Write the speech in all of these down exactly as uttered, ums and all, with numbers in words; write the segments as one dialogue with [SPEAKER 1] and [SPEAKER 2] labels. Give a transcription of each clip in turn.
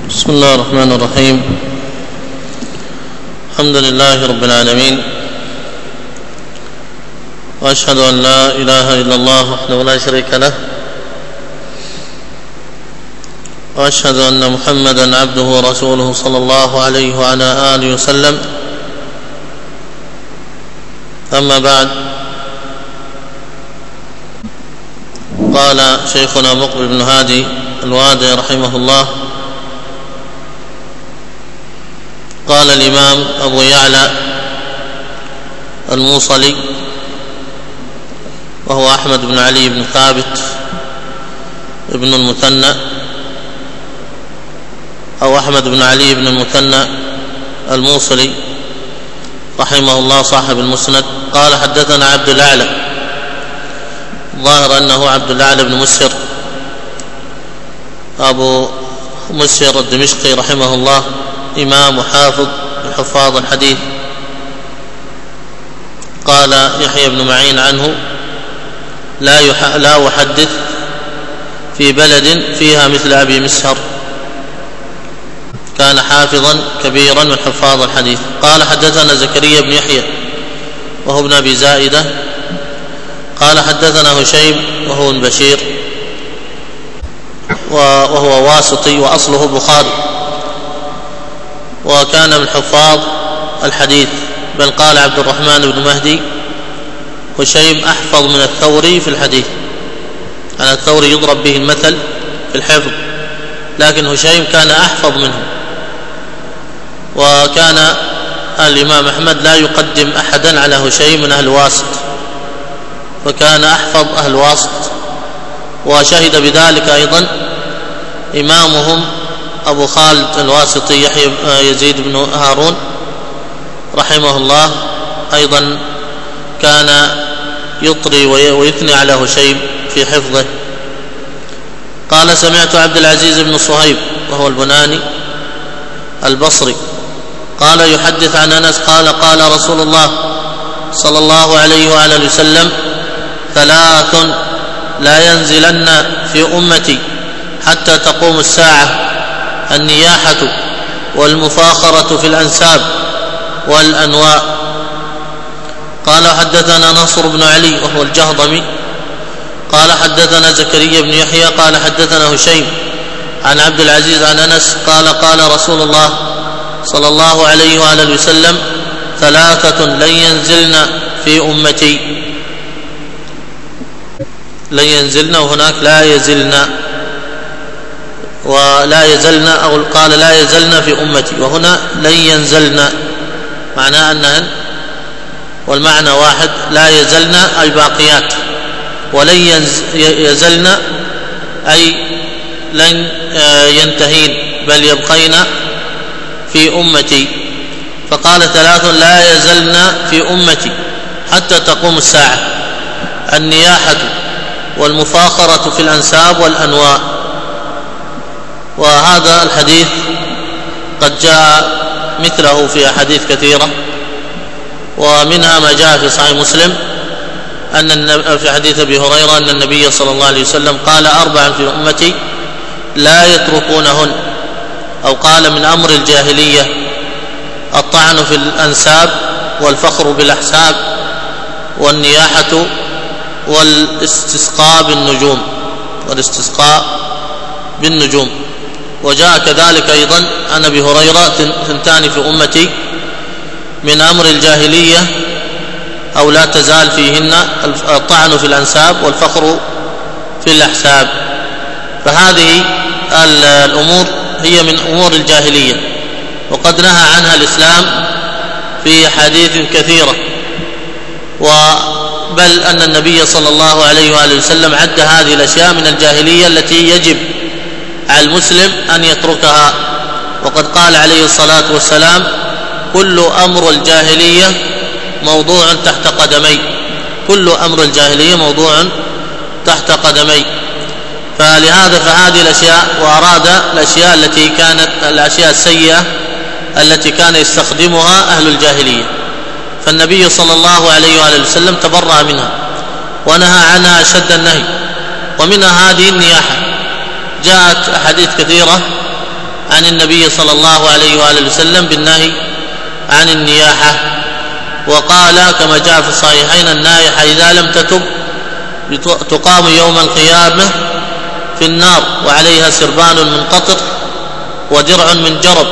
[SPEAKER 1] بسم الله الرحمن الرحيم. الحمد لله رب العالمين، وأشهد أن لا إله إلا الله وحده لا شريك له، وأشهد أن محمدًا عبده ورسوله صلى الله عليه وعلى آله وسلم. أما بعد، قال شيخنا مقبل بن هادي الوادعي رحمه الله: قال الإمام أبو يعلى الموصلي، وهو أحمد بن علي بن ثابت ابن المثنى، أو أحمد بن علي بن المثنى الموصلي رحمه الله صاحب المسند، قال: حدثنا عبد الأعلى، ظاهر أنه عبد الأعلى بن مسهر أبو مسهر الدمشقي رحمه الله، إمام وحافظ من حفاظ الحديث. قال يحيى بن معين عنه: لا, يح... لا أحدث في بلد فيها مثل أبي مسهر، كان حافظا كبيرا من حفاظ الحديث. قال: حدثنا زكريا بن يحيى وهو ابن أبي زائدة، قال: حدثنا هشيم وهو ابن بشير وهو واسطي وأصله بخاري، وكان من حفاظ الحديث، بل قال عبد الرحمن بن مهدي: هشيم أحفظ من الثوري في الحديث. أنا الثوري يضرب به المثل في الحفظ، لكن هشيم كان أحفظ منه. وكان الإمام أحمد لا يقدم أحدا على هشيم من أهل واسط، فكان أحفظ أهل واسط. وشهد بذلك أيضا إمامهم أبو خالد الواسطي يحيى يزيد بن هارون رحمه الله، أيضا كان يطري ويثني على هشيم في حفظه. قال: سمعت عبد العزيز بن صهيب وهو البناني البصري قال يحدث عن أنس قال: قال رسول الله صلى الله عليه وآله وسلم: ثلاث لا ينزلن في أمتي حتى تقوم الساعة: النياحة والمفاخرة في الأنساب والأنواء. قال: حدثنا نصر بن علي وهو الجهضمي قال: حدثنا زكريا بن يحيى قال: حدثنا هشيم عن عبد العزيز عن أنس قال: قال رسول الله صلى الله عليه وآله وسلم: ثلاثة لن ينزلن في أمتي. لن ينزلن، وهناك لا يزلن، ولا يزلن، أو قال لا يزلن في أمتي، وهنا لن ينزلن، معناه أنهن، والمعنى واحد. لا يزلن أي باقيات، ولن يزلن أي لن ينتهين، بل يبقين في أمتي. فقال: ثلاث لا يزلن في أمتي حتى تقوم الساعة: النياحة والمفاخرة في الأنساب والأنواء. وهذا الحديث قد جاء مثله في أحاديث كثيرة، ومنها ما جاء في صحيح مسلم أن في حديث أبي هريرة أن النبي صلى الله عليه وسلم قال: أربعا في أمتي لا يتركونهن، أو قال: من أمر الجاهلية: الطعن في الأنساب، والفخر بالأحساب، والنياحة، والاستسقاء بالنجوم والاستسقاء بالنجوم. وجاء كذلك أيضا عن أبي هريرة: ثنتان في أمتي من أمر الجاهلية أو لا تزال فيهن: الطعن في الأنساب، والفخر في الأحساب. فهذه الأمور هي من أمور الجاهلية، وقد نهى عنها الإسلام في حديث كثيرة، بل أن النبي صلى الله عليه وآله وسلم عد هذه الأشياء من الجاهلية التي يجب على المسلم أن يتركها. وقد قال عليه الصلاة والسلام: كل أمر الجاهلية موضوع تحت قدمي، كل أمر الجاهلية موضوع تحت قدمي. فلهذا فهذه الأشياء، وأراد الأشياء التي كانت الأشياء السيئة التي كان يستخدمها أهل الجاهلية، فالنبي صلى الله عليه وآله وسلم تبرأ منها ونهى عنها أشد النهي. ومنها هذه النياحة، جاءت أحاديث كثيرة عن النبي صلى الله عليه وآله وسلم بالنهي عن النياحة، وقال كما جاء في الصحيحين: النائحة إذا لم تتب تقام يوم القيامة في النار وعليها سربان من قطر ودرع من جرب.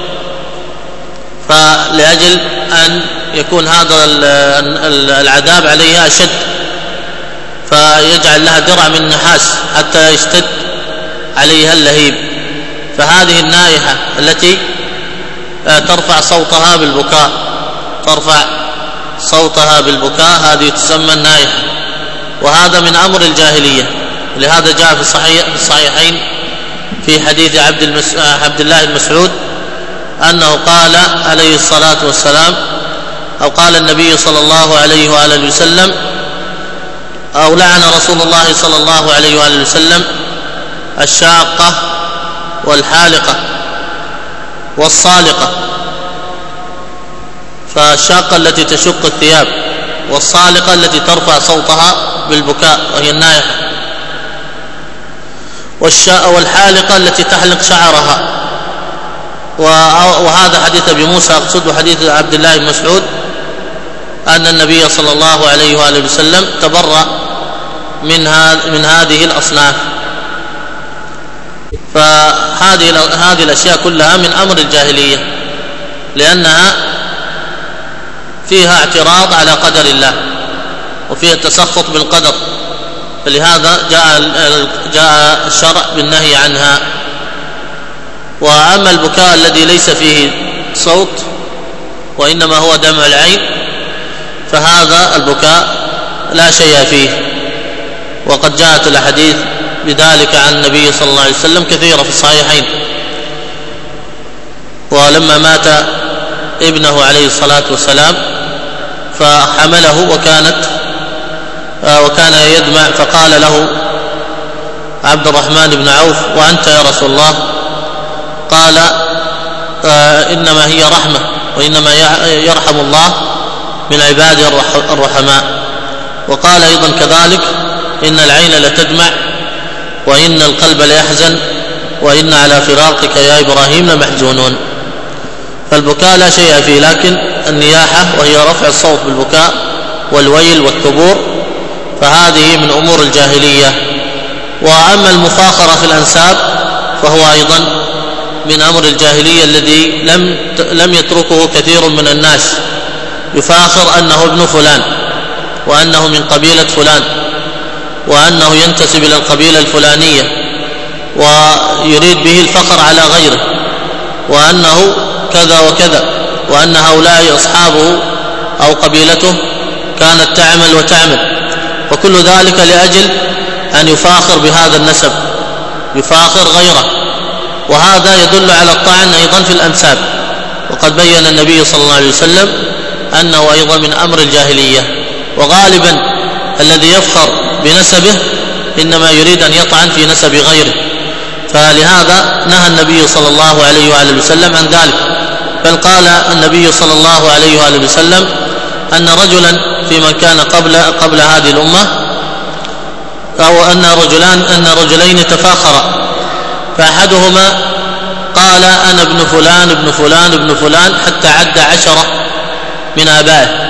[SPEAKER 1] فلأجل أن يكون هذا العذاب عليها أشد فيجعل لها درع من نحاس حتى يشتد عليها اللهيب. فهذه النائحة التي ترفع صوتها بالبكاء ترفع صوتها بالبكاء هذه تسمى النائحة، وهذا من أمر الجاهلية. لهذا جاء في الصحيح في الصحيحين في حديث عبد, المس... عبد الله بن مسعود أنه قال عليه الصلاة والسلام، أو قال النبي صلى الله عليه وآله وسلم، أو لعن رسول الله صلى الله عليه وآله وسلم الشاقة والحالقة والصالقة. فالشاقة التي تشق الثياب، والصالقة التي ترفع صوتها بالبكاء وهي النائحة، والحالقة التي تحلق شعرها. وهذا حديث أبي موسى أقصد، وحديث عبد الله بن مسعود أن النبي صلى الله عليه وآله وسلم تبرأ من من هذه الأصناف. فهذه هذه الأشياء كلها من أمر الجاهلية، لأنها فيها اعتراض على قدر الله وفيها التسخط بالقدر، فلهذا جاء جاء الشرع بالنهي عنها. وأما البكاء الذي ليس فيه صوت وإنما هو دمع العين فهذا البكاء لا شيء فيه، وقد جاءت الأحاديث بذلك عن النبي صلى الله عليه وسلم كثيرة في الصحيحين. ولما مات ابنه عليه الصلاة والسلام فحمله وكانت وكان يدمع، فقال له عبد الرحمن بن عوف: وأنت يا رسول الله؟ قال: إنما هي رحمة، وإنما يرحم الله من عباده الرحماء. وقال أيضا كذلك: إن العين لتدمع وإن القلب ليحزن وإن على فراقك يا إبراهيم لمحزونون. فالبكاء لا شيء فيه، لكن النياحة وهي رفع الصوت بالبكاء والويل والثبور فهذه من أمور الجاهلية. وأما المفاخرة في الأنساب فهو أيضا من أمر الجاهلية الذي لم لم يتركه كثير من الناس، يفاخر أنه ابن فلان وأنه من قبيلة فلان وأنه ينتسب إلى القبيلة الفلانية، ويريد به الفخر على غيره، وأنه كذا وكذا، وأن هؤلاء أصحابه أو قبيلته كانت تعمل وتعمل، وكل ذلك لأجل أن يفاخر بهذا النسب، يفاخر غيره. وهذا يدل على الطعن أيضا في الأنساب، وقد بين النبي صلى الله عليه وسلم أنه أيضا من أمر الجاهلية. وغالبا الذي يفخر بنسبه إنما يريد أن يطعن في نسب غيره، فلهذا نهى النبي صلى الله عليه وآله وسلم عن ذلك. بل قال النبي صلى الله عليه وآله وسلم أن رجلا في من كان قبل قبل هذه الأمة، أو أن رجلان أن رجلين تفاخرا، فأحدهما قال: أنا ابن فلان ابن فلان ابن فلان، حتى عد عشرة من آبائه،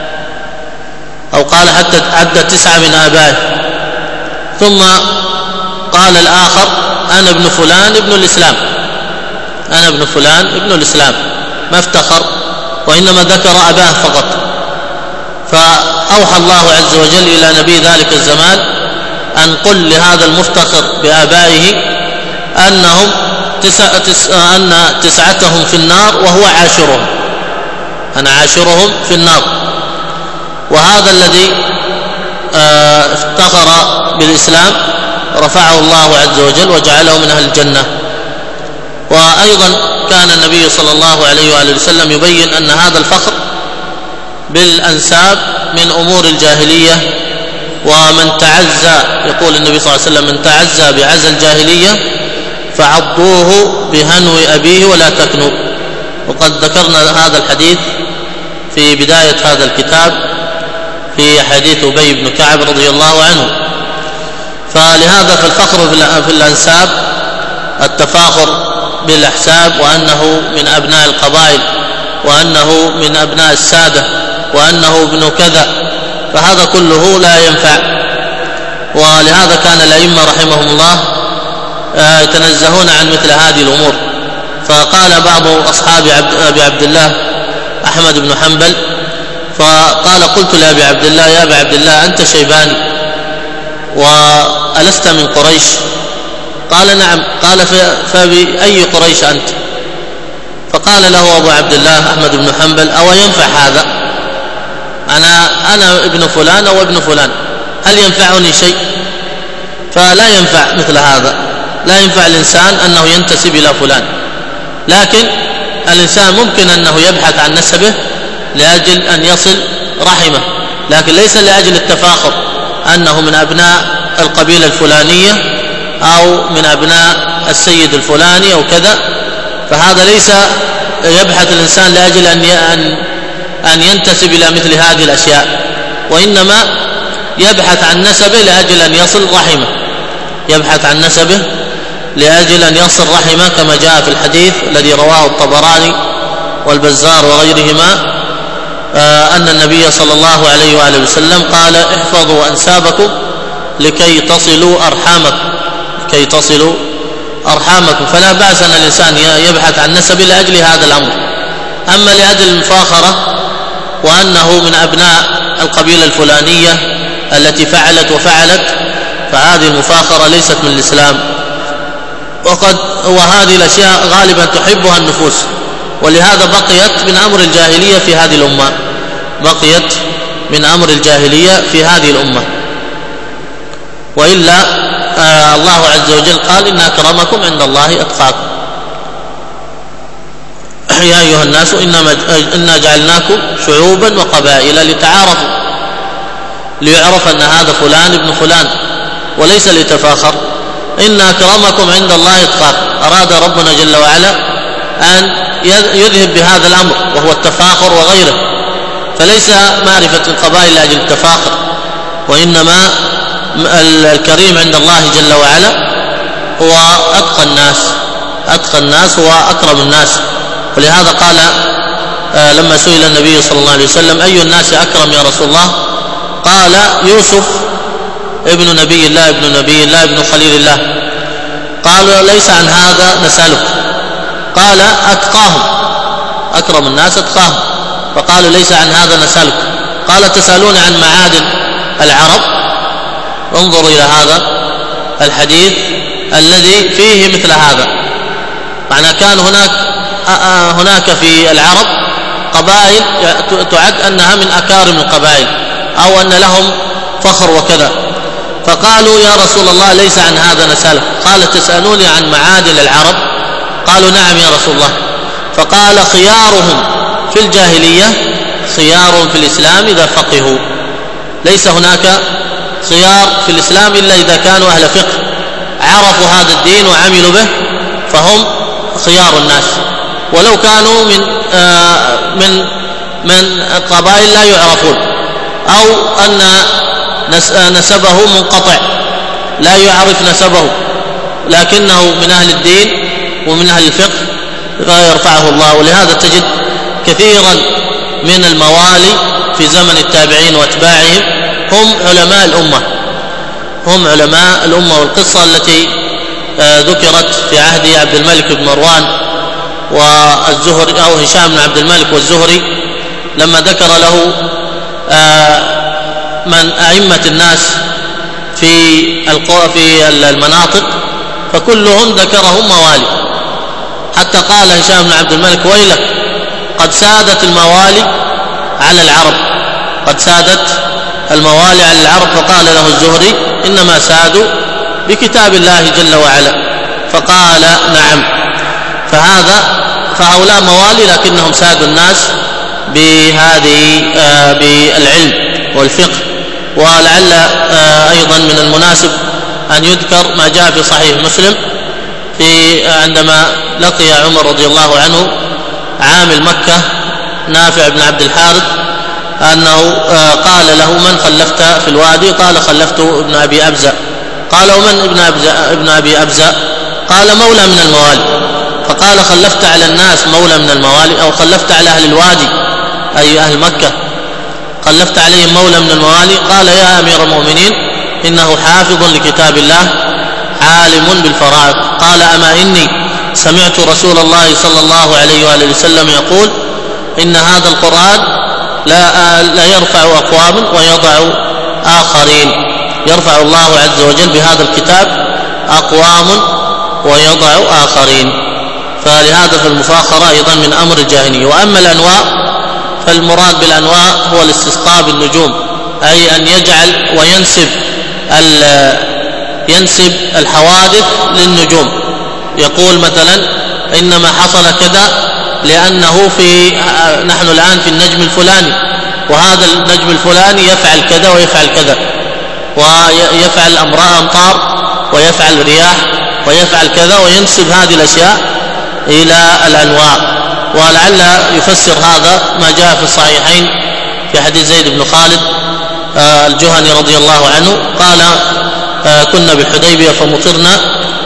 [SPEAKER 1] أو قال حتى عد تسعة من آبائه. ثم قال الآخر: أنا ابن فلان ابن الإسلام، أنا ابن فلان ابن الإسلام، ما افتخر وإنما ذكر أباه فقط. فأوحى الله عز وجل إلى نبي ذلك الزمان أن قل لهذا المفتخر بآبائه أنهم تسع تس... أن تسعتهم في النار وهو عاشرهم، أنا عاشرهم في النار. وهذا الذي افتخر بالإسلام رفعه الله عز وجل وجعله من أهل الجنة. وأيضا كان النبي صلى الله عليه وآله وسلم يبين أن هذا الفخر بالأنساب من أمور الجاهلية. ومن تعزى، يقول النبي صلى الله عليه وسلم: من تعزى بعزى الجاهلية فعضوه بهنو أبيه ولا تكنوا. وقد ذكرنا هذا الحديث في بداية هذا الكتاب في حديث أبي بن كعب رضي الله عنه. فلهذا فالفخر في الأنساب، التفاخر بالأحساب وأنه من أبناء القبائل وأنه من أبناء السادة وأنه ابن كذا، فهذا كله لا ينفع. ولهذا كان الأئمة رحمهم الله يتنزهون عن مثل هذه الأمور. فقال بعض أصحاب أبي عبد الله أحمد بن حنبل، فقال قلت لأبي عبد الله يا أبي عبد الله أنت شيباني وألست من قريش؟ قال نعم. قال فبأي قريش أنت؟ فقال له أبو عبد الله أحمد بن حنبل أو ينفع هذا؟ أنا, أنا ابن فلان أو ابن فلان، هل ينفعني شيء؟ فلا ينفع مثل هذا، لا ينفع الإنسان أنه ينتسب إلى فلان، لكن الإنسان ممكن أنه يبحث عن نسبه لأجل أن يصل رحمه، لكن ليس لأجل التفاخر أنه من أبناء القبيلة الفلانية أو من أبناء السيد الفلاني أو كذا. فهذا ليس يبحث الإنسان لأجل أن أن ينتسب إلى مثل هذه الأشياء، وإنما يبحث عن نسبه لأجل أن يصل رحمه، يبحث عن نسبه لأجل أن يصل رحمه، كما جاء في الحديث الذي رواه الطبراني والبزار وغيرهما أن النبي صلى الله عليه وآله وسلم قال احفظوا أنسابكم لكي تصلوا أرحامكم، لكي تصلوا أرحامكم. فلا بأس أن الإنسان يبحث عن نسبه لأجل هذا الأمر. أما لأجل المفاخرة وأنه من أبناء القبيلة الفلانية التي فعلت وفعلت، فهذه المفاخرة ليست من الإسلام، وقد وهذه الأشياء غالبا تحبها النفوس، ولهذا بقيت من أمر الجاهلية في هذه الأمة، بقيت من أمر الجاهلية في هذه الأمة. وإلا آه الله عز وجل قال إن أكرمكم عند الله أتقاكم. يا أيها الناس إنما إنا جعلناكم شعوبا وقبائل لتعارفوا، ليعرف أن هذا فلان ابن فلان، وليس لتفاخر. إن أكرمكم عند الله أتقاكم. أراد ربنا جل وعلا أن يذهب بهذا الأمر وهو التفاخر وغيره، فليس معرفة القبائل لأجل التفاخر، وإنما الكريم عند الله جل وعلا هو أتقى الناس، أتقى الناس هو أكرم الناس. ولهذا قال لما سئل النبي صلى الله عليه وسلم أي الناس أكرم يا رسول الله؟ قال يوسف ابن نبي الله ابن نبي الله ابن خليل الله. قالوا ليس عن هذا نسألك، قال أتقاهم، أكرم الناس أتقاهم. فقالوا ليس عن هذا نسألك. قال تسألون عن معادن العرب؟ انظر إلى هذا الحديث الذي فيه مثل هذا، معنى كان هناك هناك في العرب قبائل تعد أنها من أكارم القبائل أو أن لهم فخر وكذا، فقالوا يا رسول الله ليس عن هذا نسألك. قال تسألوني عن معادن العرب؟ قالوا نعم يا رسول الله. فقال خيارهم في الجاهلية خيار في الإسلام إذا فقهوا. ليس هناك خيار في الإسلام إلا إذا كانوا أهل فقه، عرفوا هذا الدين وعملوا به، فهم خيار الناس. ولو كانوا من آه من من قبائل لا يعرفون، أو أن نسبه منقطع لا يعرف نسبه، لكنه من أهل الدين ومن أهل الفقه يرفعه الله. ولهذا تجد كثيرا من الموالي في زمن التابعين واتباعهم هم علماء الأمة، هم علماء الأمة. والقصة التي ذكرت في عهد عبد الملك بن مروان والزهري أو هشام بن عبد الملك والزهري، لما ذكر له من أئمة الناس في في المناطق فكلهم ذكرهم موالي، حتى قال هشام بن عبد الملك ويلك قد سادت الموالي على العرب، قد سادت الموالي على العرب. فقال له الزهري إنما سادوا بكتاب الله جل وعلا، فقال نعم. فهذا فهؤلاء موالي لكنهم سادوا الناس بهذه آه بالعلم والفقه. ولعل آه أيضا من المناسب أن يذكر ما جاء في صحيح مسلم في عندما لقي عمر رضي الله عنه عامل مكة نافع بن عبد الحارث أنه آه قال له من خلفت في الوادي؟ قال خلفت ابن أبي أبزة. قال ومن ابن أبزة؟ ابن أبي أبزة؟ قال مولى من الموالي. فقال خلفت على الناس مولى من الموالي، أو خلفت على أهل الوادي أي أهل مكة خلفت عليهم مولى من الموالي؟ قال يا أمير المؤمنين إنه حافظ لكتاب الله عالم بالفرائض. قال أما إني سمعت رسول الله صلى الله عليه وآله وسلم يقول إن هذا القرآن لا, لا يرفع أقوام ويضع آخرين، يرفع الله عز وجل بهذا الكتاب أقوام ويضع آخرين. فلهذا فالمفاخرة أيضا من أمر الجاهلية. وأما الأنواء فالمراد بالأنواء هو الاستسقاء بالنجوم، أي أن يجعل وينسب ينسب الحوادث للنجوم، يقول مثلا إنما حصل كذا لأنه في نحن الآن في النجم الفلاني، وهذا النجم الفلاني يفعل كذا ويفعل كذا، ويفعل أمطار ويفعل رياح ويفعل كذا، وينسب هذه الأشياء إلى الأنواع. ولعل يفسر هذا ما جاء في الصحيحين في حديث زيد بن خالد الجهني رضي الله عنه قال كنا بالحديبية فمطرنا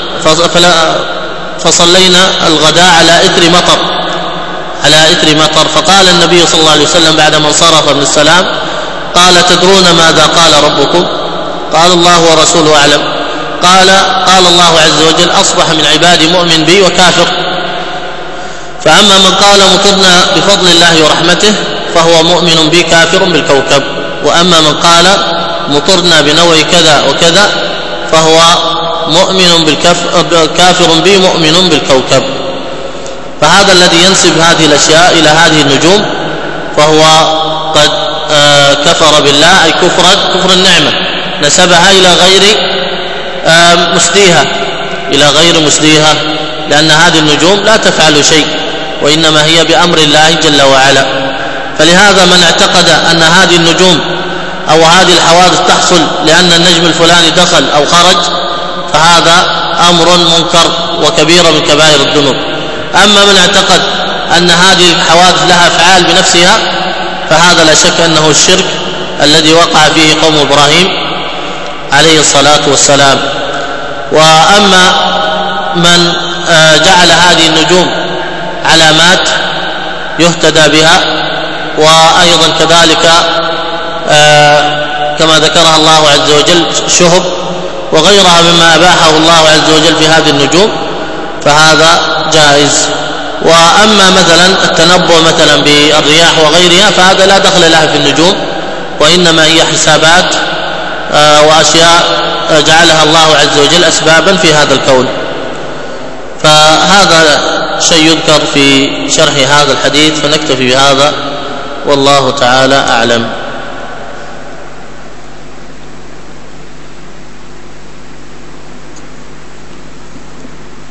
[SPEAKER 1] فصلينا الغداء على إثر مطر على إثر مطر فقال النبي صلى الله عليه وسلم بعدما انصرف من السلام قال تدرون ماذا قال ربكم؟ قال الله ورسوله أعلم. قال قال الله عز وجل أصبح من عبادي مؤمن بي وكافر. فأما من قال مطرنا بفضل الله ورحمته فهو مؤمن بي كافر بالكوكب، وأما من قال مطرنا بنوع كذا وكذا فهو مؤمن بالكافر بي مؤمن بالكوكب. فهذا الذي ينسب هذه الأشياء إلى هذه النجوم فهو قد كفر بالله، أي كفر كفر النعمة، نسبها إلى غير مسديها إلى غير مسديها لأن هذه النجوم لا تفعل شيء وإنما هي بأمر الله جل وعلا. فلهذا من اعتقد أن هذه النجوم أو هذه الحوادث تحصل لأن النجم الفلاني دخل أو خرج فهذا أمر منكر وكبير من كبائر الذنوب. أما من اعتقد أن هذه الحوادث لها أفعال بنفسها فهذا لا شك أنه الشرك الذي وقع فيه قوم إبراهيم عليه الصلاة والسلام. وأما من جعل هذه النجوم علامات يهتدى بها، وأيضا كذلك كما ذكرها الله عز وجل شهب وغيرها مما أباحه الله عز وجل في هذه النجوم فهذا جائز. وأما مثلا التنبؤ مثلا بالرياح وغيرها فهذا لا دخل لها في النجوم، وإنما هي حسابات وأشياء جعلها الله عز وجل أسبابا في هذا الكون. فهذا شيء يذكر في شرح هذا الحديث، فنكتفي بهذا والله تعالى أعلم.